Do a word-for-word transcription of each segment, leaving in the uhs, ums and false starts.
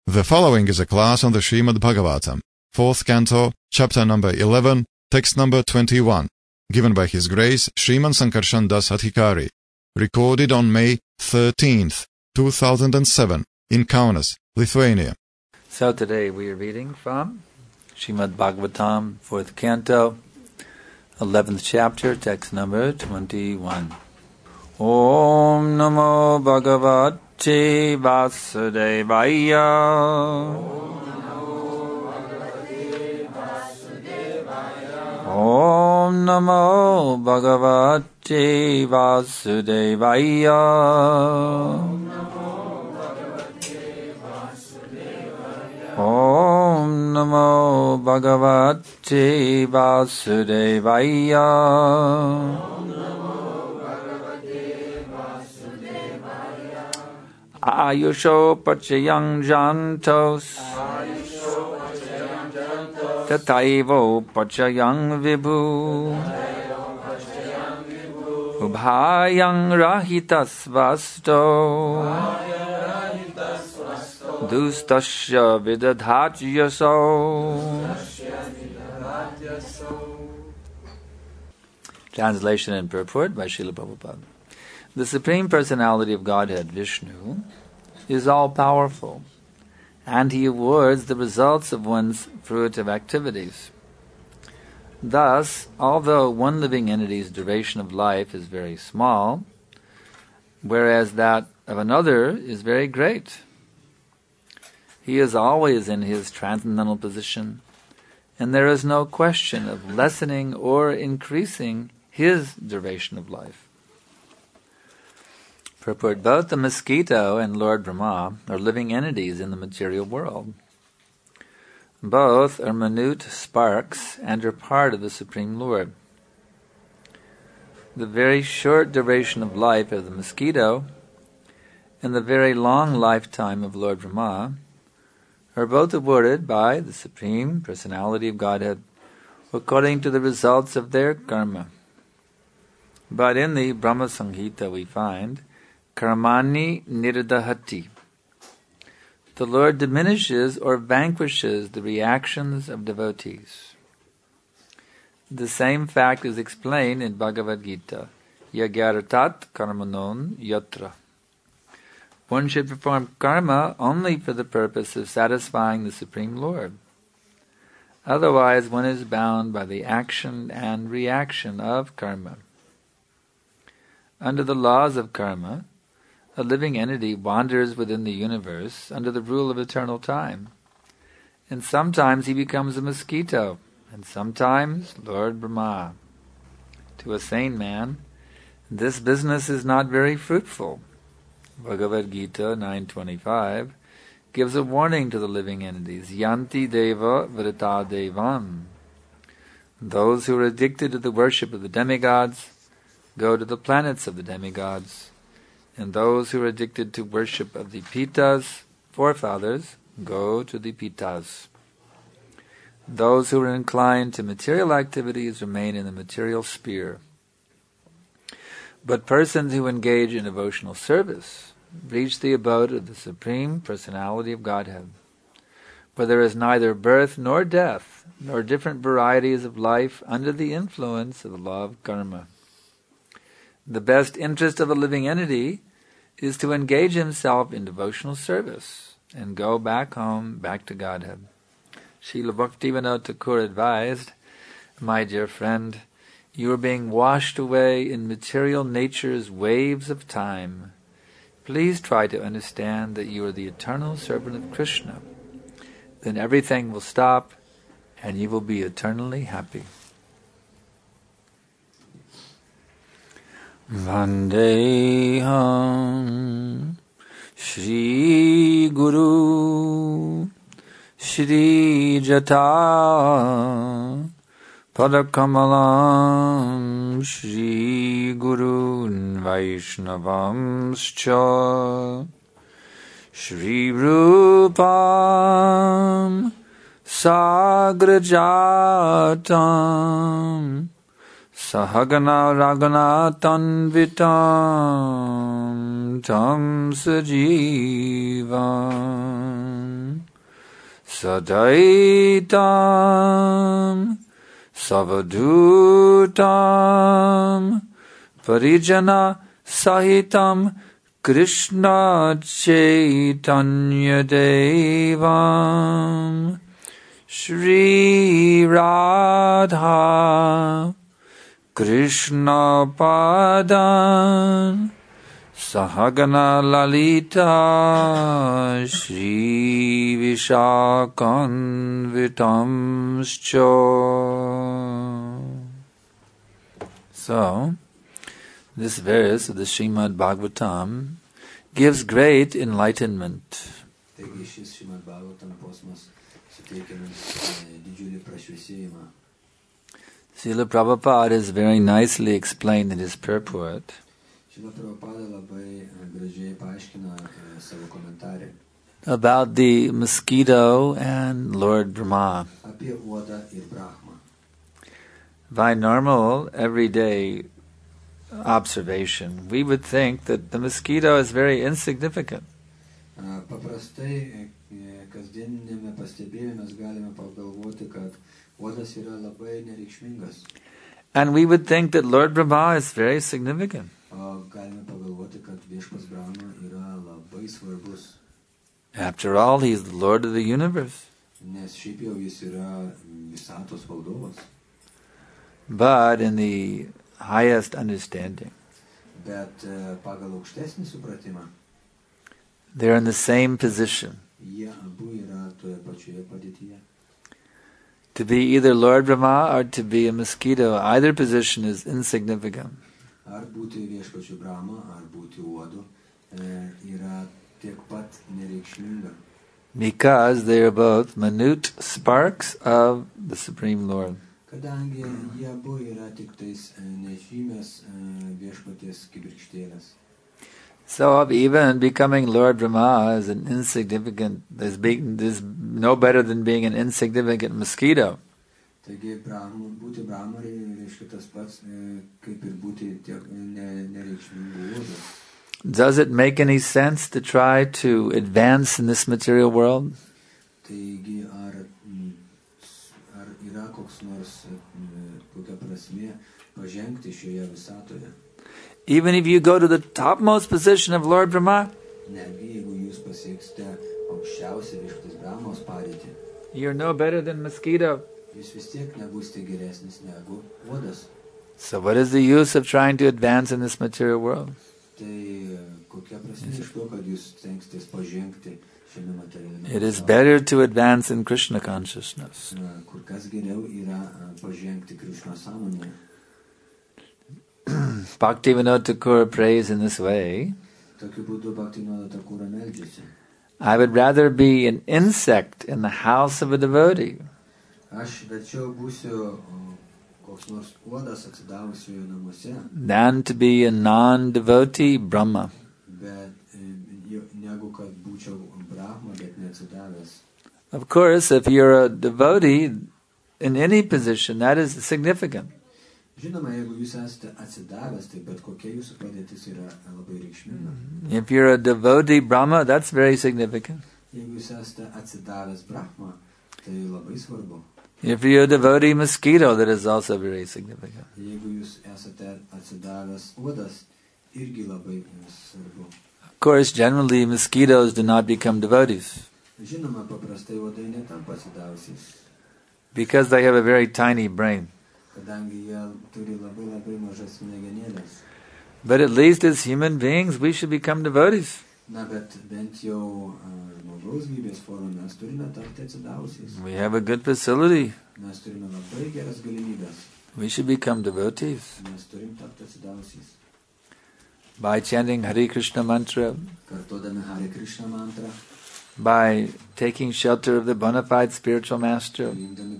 The following is a class on the Srimad Bhagavatam, fourth canto, chapter number eleven, text number twenty-one, given by His Grace Sriman Sankarshan Das Adhikari, recorded on May thirteenth, two thousand seven, in Kaunas, Lithuania. So today we are reading from Srimad Bhagavatam, fourth canto, eleventh chapter, text number twenty-one. Om Namo Bhagavate Vasudevaya. Om Namo Bhagavate Vasudevaya. Om Namo Bhagavate Vasudevaya. Ayusho Pachayang Jantos Tataivo Pachayang Vibhu Ubhayang Rahitas Vasto Dustasya Vidadhatyaso. Translation and purport by Srila Prabhupada. The Supreme Personality of Godhead, Vishnu, is all-powerful, and He awards the results of one's fruitive activities. Thus, although one living entity's duration of life is very small, whereas that of another is very great, He is always in His transcendental position, and there is no question of lessening or increasing His duration of life. Purport: both the mosquito and Lord Brahma are living entities in the material world. Both are minute sparks and are part of the Supreme Lord. The very short duration of life of the mosquito and the very long lifetime of Lord Brahma are both awarded by the Supreme Personality of Godhead according to the results of their karma. But in the Brahma Samhita we find Karmani Nirdahati. The Lord diminishes or vanquishes the reactions of devotees. The same fact is explained in Bhagavad Gita, Yagyaratat karmanon yatra. One should perform karma only for the purpose of satisfying the Supreme Lord. Otherwise one is bound by the action and reaction of karma. Under the laws of karma, a living entity wanders within the universe under the rule of eternal time. And sometimes he becomes a mosquito, and sometimes Lord Brahma. To a sane man, this business is not very fruitful. Bhagavad Gita nine twenty-five gives a warning to the living entities, Yanti Deva Vrita Devam. Those who are addicted to the worship of the demigods go to the planets of the demigods, and those who are addicted to worship of the Pitas, forefathers, go to the Pitas. Those who are inclined to material activities remain in the material sphere. But persons who engage in devotional service reach the abode of the Supreme Personality of Godhead, where there is neither birth nor death, nor different varieties of life under the influence of the law of karma. The best interest of a living entity is to engage himself in devotional service and go back home, back to Godhead. Srila Bhaktivinoda Thakur advised, my dear friend, you are being washed away in material nature's waves of time. Please try to understand that you are the eternal servant of Krishna. Then everything will stop and you will be eternally happy. Vandeham Shri Guru Shri Jata Padakamalam Shri Gurun Vaishnavamscha Shri Rupam Sagrajatam Sahagana Ragana Tanvitam Tam Sajivam. Sadaitam Savadutam Parijana Sahitam Krishna Chaitanya Devam Shri Radha Krishna Padan Sahagana Lalita Shri Vishakanvitamscha. So, this verse of the Srimad Bhagavatam gives great enlightenment. Srila Prabhupada has very nicely explained in his purport about the mosquito and Lord Brahma. By normal, everyday observation, we would think that the mosquito is very insignificant. And we would think that Lord Brahma is very significant. After all, he is the Lord of the universe. But in the highest understanding, they're in the same position. To be either Lord Brahma or to be a mosquito, either position is insignificant. Because they are both minute sparks of the Supreme Lord. So of even becoming Lord Brahma is an insignificant, is, being, is no better than being an insignificant mosquito. Does it make any sense to try to advance in this material world? Even if you go to the topmost position of Lord Brahma, you're no better than mosquito. So what is the use of trying to advance in this material world? It is better to advance in Krishna consciousness. Bhaktivinoda Thakur prays in this way: I would rather be an insect in the house of a devotee than to be a non-devotee Brahma. Of course, if you're a devotee in any position, that is significant. If you're a devotee Brahma, that's very significant. If you're a devotee mosquito, that is also very significant. Of course, generally mosquitoes do not become devotees because they have a very tiny brain. But at least as human beings, we should become devotees. We have a good facility. We should become devotees by chanting Hare Krishna mantra, by taking shelter of the bona fide spiritual master,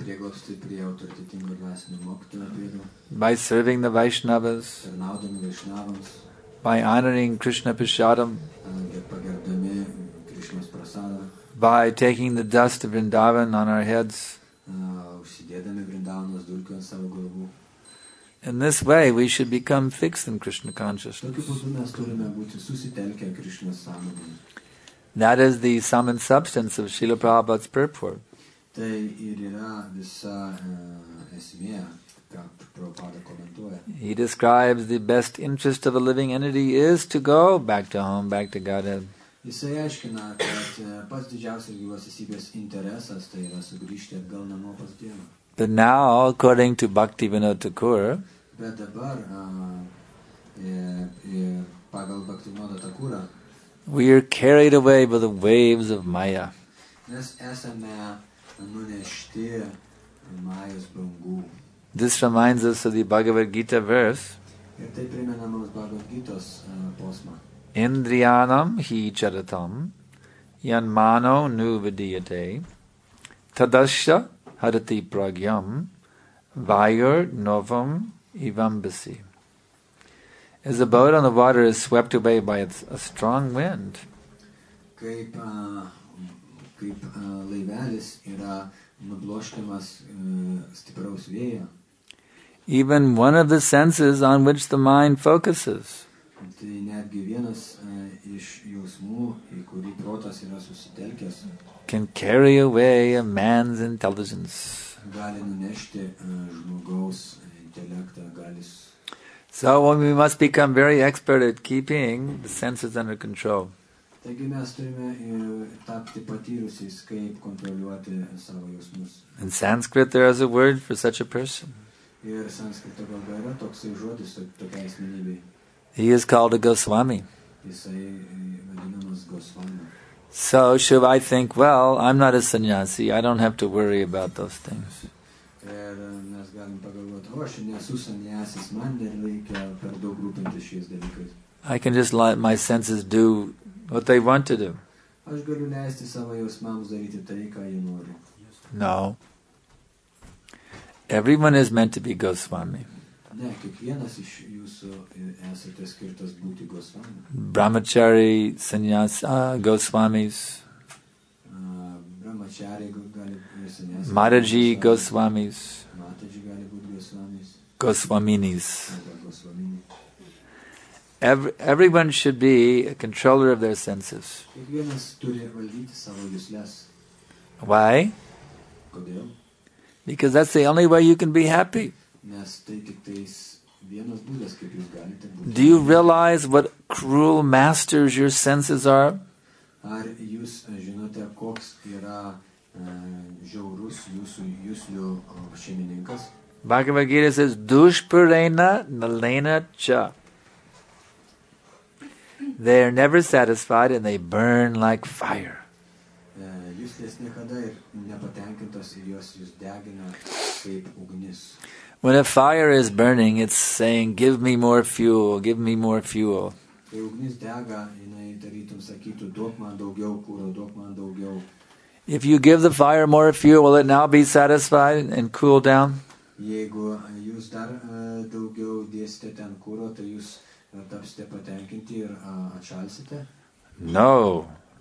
by serving the Vaishnavas, by honoring Krishna Prasadam, by taking the dust of Vrindavan on our heads. In this way, we should become fixed in Krishna consciousness. That is the sum and substance of Srila Prabhupada's purport. Tai ir yra visa uh, esmė, ką Prabhupada komentuoja. He describes the best interest of a living entity is to go back to home, back to Godhead. Jisai aiškina, kad pats didžiausias gyvos esybės interesas tai yra sugrįžti atgal namo pas Dievą. But now, according to Bhaktivinoda Thakur, Bet dabar, uh, e, e, pagal Bhaktivinoda Thakurą, we are carried away by the waves of Maya. mes esame nunešti Majos bangų. This reminds us of the Bhagavad Gita verse, Ir tai primena mums Bhagavad Gitos uh, posmą. Indriyanam hi charatam yanmano nu vidiyate tadasya harati pragyam vayur novam ivambasi. As a boat on the water is swept away by a strong wind, Kaip, uh, kaip uh, laivelis yra nubloškiamas uh, stipraus vėjo, even one of the senses on which the mind focuses tai netgi vienas uh, iš jausmų, į kurį protas yra susitelkęs, can carry away a man's intelligence. gali nunešti uh, žmogaus intelektą, gali. So we must become very expert at keeping the senses under control. Taigi mes turime uh, tapti patyrusiais, kaip kontroliuoti savo jausmus. In Sanskrit there is a word for such a person. Ir sanskrito kalba yra toksai žodis tokiai asmenybei. He is called a Goswami. Jisai vadinamas Gosvami. So should I think, well, I'm not a sannyasi, I don't have to worry about those things. Ir mes galim pagalvoti, o aš nesu sanjasis, man nereikia per daug rūpintis šiais dalykais. I can just let my senses do what they want to do. Aš galiu leisti savo jausmams daryti tai, ką jie nori. No. Everyone is meant to be Goswami. Ne, kiekvienas iš jūsų esate skirtas būti Gosvami. Brahmachari, sannyas, uh, Goswamis, Uh, Brahmachari gali būti sannyasi. Mataji Goswamis, Mataji gali būti Gosvamis. Goswaminis. Arba Gosvamini. Every, everyone should be a controller of their senses. Kiekvienas turi valdyti savo juslės. Why? Kodėl? Because that's the only way you can be happy. Nes tai tik tais vienas būdas, kaip jūs galite būti. Do you realize what cruel masters your senses are? Ar jūs žinote, koks yra uh, žiaurus jūsų juslių uh, šeimininkas? Bhagavad Gita says, Dushpurena nalena cha. They are never satisfied and they burn like fire. Uh, juslės niekada ir nepatenkintos ir jos jūs degina kaip ugnis. When a fire is burning, it's saying, give me more fuel, give me more fuel. Kai ugnis dega, jinai tarytum sakytų, duok man daugiau kūro, duok man daugiau. If you give the fire more fuel, will it now be satisfied and cool down? Jeigu jūs dar uh, daugiau dėsite ten kūro, tai jūs uh, tapsite patenkinti ir uh, atšalsite. No.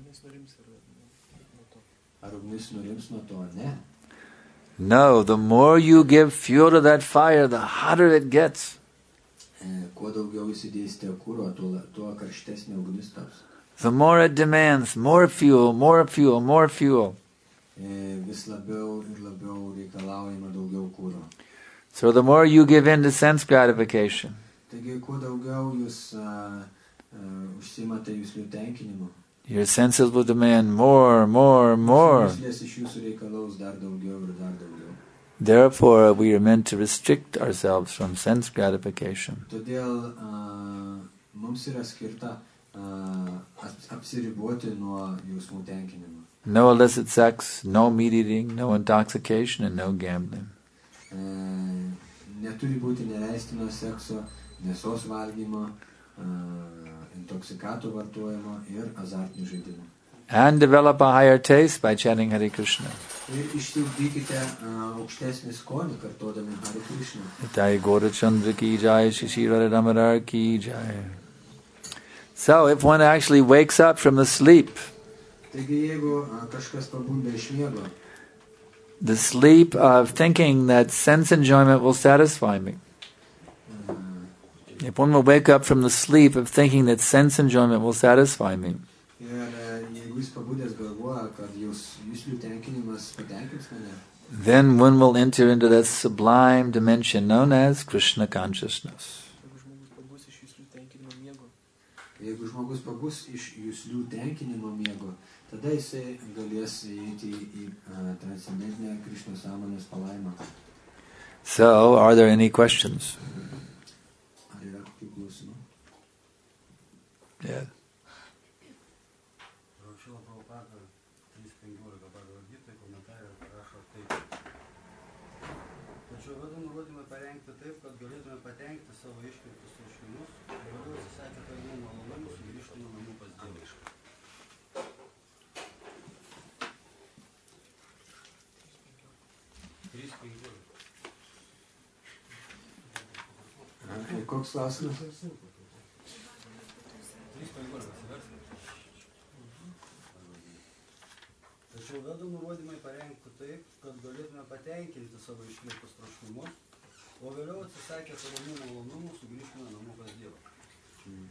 Ar ugnis nurims nuo to? Ne. No, the more you give fuel to that fire, the hotter it gets. E, kuo daugiau įsidėsite kūro, tuo, tuo karštesnė ugnis taps. The more it demands, more fuel, more fuel, more fuel. E, vis labiau ir labiau reikalaujama daugiau kūro. So the more you give in to sense gratification, Taigi, kuo daugiau jūs uh, uh, užsimate jūsų tenkinimu, your senses will demand more, more, more. Juslės iš jūsų reikalaus dar daugiau ir dar daugiau. Therefore, we are meant to restrict ourselves from sense gratification. Todėl uh, mums yra skirta uh, apsiriboti nuo jausmų tenkinimo. No illicit sex, no meat eating, no intoxication, and no gambling. Uh, neturi būti neleistino sekso, mėsos valgymo, uh, intoksikatų vartojimo ir azartinių žaidimų. And develop a higher taste by chanting Hare Krishna. Ir išsiugdykite uh, aukštesnį skonį, kartodami Hare Krishna. Jai Gaura Chandra ki jai, Shishi Radha Damodar ki jai. So, if one actually wakes up from the sleep, Taigi, jeigu uh, kažkas pabunda iš miego, the sleep of thinking that sense enjoyment will satisfy me. uh, If one will wake up from the sleep of thinking that sense enjoyment will satisfy me, ir uh, jeigu jis pabudęs galvoja, galvoja, kad jūs, jūslių tenkinimas patenkins mane, then one will enter into that sublime dimension known as Krishna consciousness. jeigu žmogus pabus iš jūslių tenkinimo miego, tada jisai galės įeiti į uh, transcendentinę Krishnos sąmonės palaimą. So, are there any questions? Ar yra kokių klausimų? Yeah. Tačiau vėliau nurodymai parengti taip, kad galėtume patenkti savo iškreiptus troškimus ir vėliau atsisakę tolimų malonumų sugrįžtume namų pas Dievą. trys penkiolika. Koks klausimas? trys penkiolika. Tačiau vėliau nurodymai parengti taip, kad galėtume patenkinti savo iškreiptus troškimus, o vėliau atsisakę tolimų malonumų sugrįžtume namų pas Dievą. Hmm.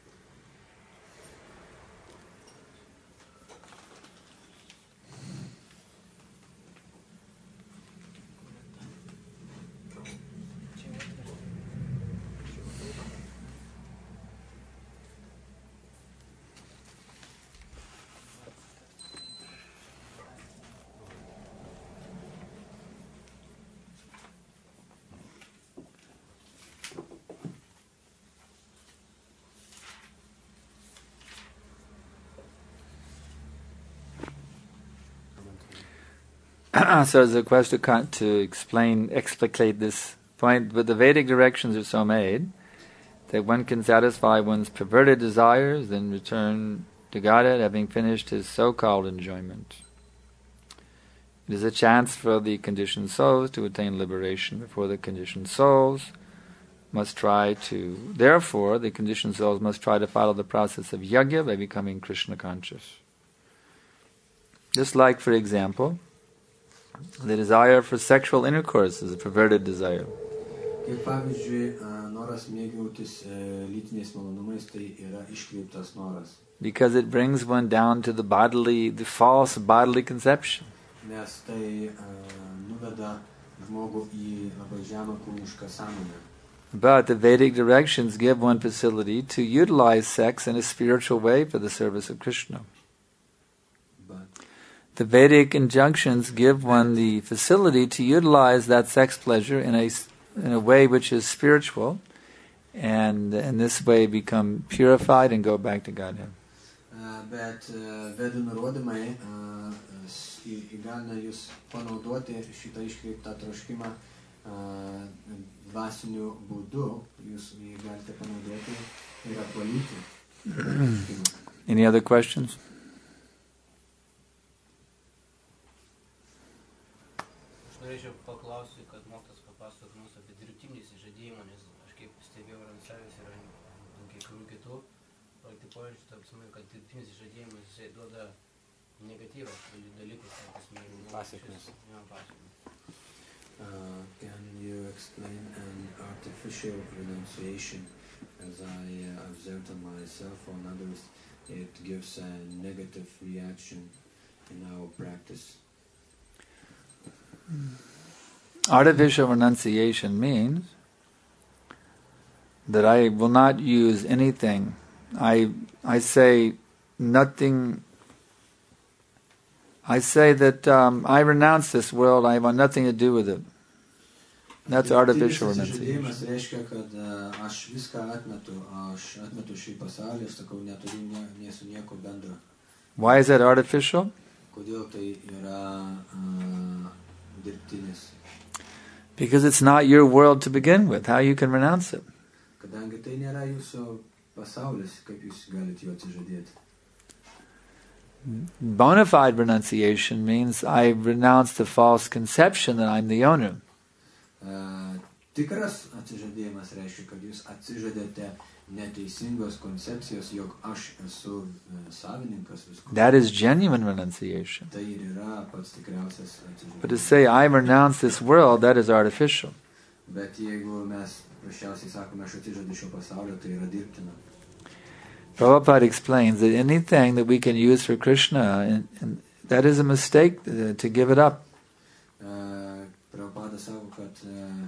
So there's a question to explain, explicate this point, but the Vedic directions are so made that one can satisfy one's perverted desires, then return to Godhead, having finished his so-called enjoyment. It is a chance for the conditioned souls to attain liberation before the conditioned souls must try to, therefore, the conditioned souls must try to follow the process of yajna by becoming Krishna conscious. Just like, for example, the desire for sexual intercourse is a perverted desire. Kaip pavyzdžiui, noras mėgautis lytiniais malonumais, tai yra iškreiptas noras. Because it brings one down to the bodily, the false bodily conception. Nes tai nuveda žmogų į labai žemą kūnišką sąmonę. But the Vedic directions give one facility to utilize sex in a spiritual way for the service of Krishna. But The Vedic injunctions give one the facility to utilize that sex pleasure in a, in a way which is spiritual, and in this way become purified and go back to Godhead. uh, bet uh, vedų nurodymai uh, įgalina jūs panaudoti šitą iškreiptą troškimą uh, dvasiniu būdu, jūs jį galite panaudoti ir apvalyti. Any other questions? Norėčiau paklausti, kad mokytas papasakot mums apie dirbtinį išsižadėjimą, nes aš kaip stebėjau ir ant savęs ir ant kai kurių kitų praktikuojančių, tapsimai, kad dirbtinis išsižadėjimas jisai duoda negatyvą dalykus, Pasekmes. Uh, can you explain an artificial renunciation? As I uh, observed on myself or on others, it gives a negative reaction in our practice. Artificial renunciation means that I will not use anything. I I say nothing. I say that um, I renounce this world. I want nothing to do with it. That's artificial renunciation. Dirbtinis reiškia, kad uh, aš viską atmetu, aš atmetu šį pasaulį, aš sakau, neturiu ne, ne su nieko bendro. Why is that artificial? Kodėl tai yra uh, dirbtinis? Because it's not your world to begin with. How you can renounce it? Kadangi tai nėra jūsų pasaulis, kaip jūs galite jo atsižadėti. Bona fide renunciation means I renounce the false conception that I'm the owner. Uh, tikras atsižadėjimas reiškia, kad jūs atsižadėte neteisingos koncepcijos, jog aš esu uh, savininkas visko. That is genuine renunciation. Tai ir yra pats tikriausias atsižadėjimas. But to say I renounce this world, that is artificial. Bet jeigu mes paprasčiausiai sakome, aš atsižadu šio pasaulio, tai yra dirbtina. Prabhupada explains that anything that we can use for Krishna in, in, that is a mistake uh, to give it up. Uh, Prabhupada sako, kad uh,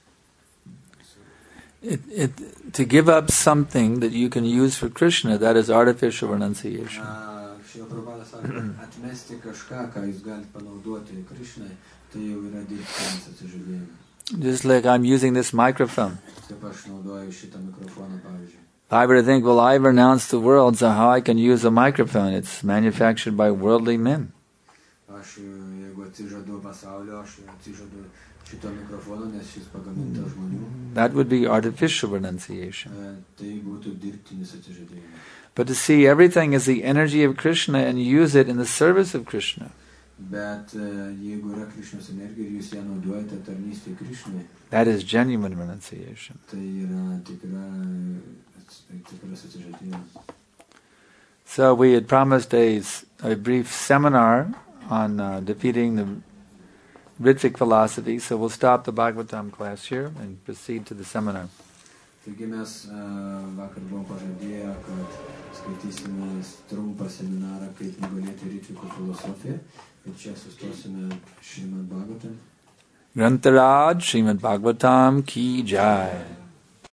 It, it, to give up something that you can use for Krishna, that is artificial renunciation. uh, Šrila Prabhupada sako, kad atmesti kažką, ką jūs galite panaudoti Krishnai, tai jau yra dirbtinis atsižadėjimas. Just like I'm using this microphone. Kaip aš naudoju šitą mikrofoną, pavyzdžiui. If I were to think, well, I renounce the world, so how I can use a microphone? It's manufactured by worldly men. Aš, jeigu atsižadu pasaulio, aš atsižadu šito mikrofono, nes šis pagamintas žmonių. That would be artificial renunciation. Uh, tai būtų dirbtinis atsižadėjimas. But to see everything as the energy of Krishna and use it in the service of Krishna, Bet uh, jeigu yra Krišnos energija ir jūs ją naudojate tarnystėje Krišnai, that is genuine renunciation. tai yra tikra, tikras atsižadėjimas. So we had promised a, a brief seminar on uh, defeating the Ritvik philosophy, so we'll stop the Bhagavatam class here and proceed to the seminar. Taigi mes uh, vakar buvom pažadėję, kad skaitysime trumpą seminarą, kaip nugalėti Ritviko filosofiją. Ir čia sustosime Srimad Bhagavatam. Grantaraj Srimad Bhagavatam ki jai.